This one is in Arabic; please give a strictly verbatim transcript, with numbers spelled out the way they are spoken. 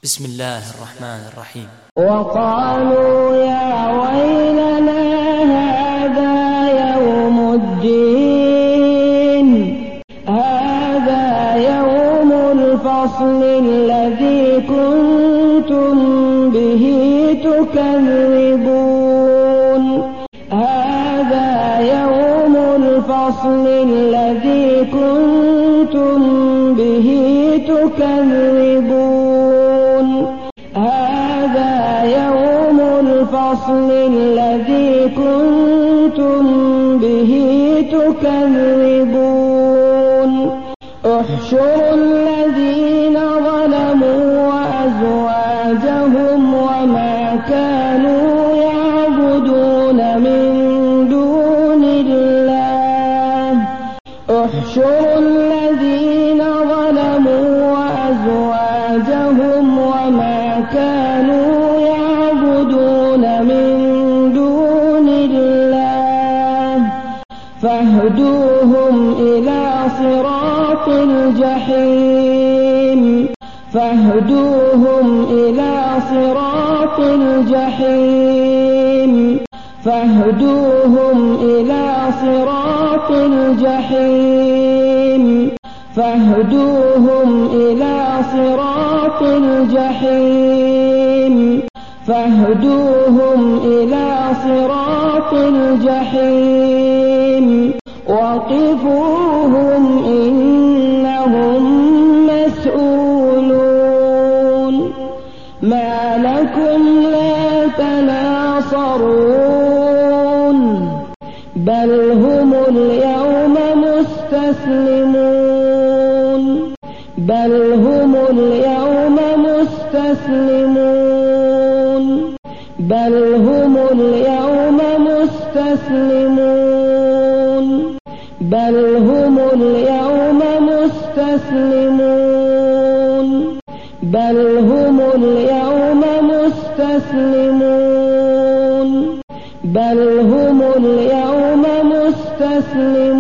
بسم الله الرحمن الرحيم. وقالوا يا ويلنا هذا يوم الدين، هذا يوم الفصل الذي كنتم به تكذبون، هذا يوم الفصل الذي كنتم به تكذبون، هذا يوم الفصل الذي كنتم به تكذبون. احشروا الذين ظلموا وأزواجهم وما كانوا يعبدون من دون الله، احشروا الذين ظلموا وأزواجهم وما كانوا يعبدون من دون الله فاهدوهم إلى صراط الجحيم، فاهدوهم إلى صراط الجحيم، فاهدوهم إلى صراط الجحيم، فاهدوهم إلى صراط الجحيم، فاهدوهم إلى صراط الجحيم. وقفوهم إنهم مسؤولون. ما لكم لا تناصرون بل هم اليوم مستسلمون، بل هم اليوم مستسلمون، بل هم اليوم مستسلمون، بل هم اليوم مستسلمون، بل هم اليوم مستسلمون، بل هم اليوم مستسلمون.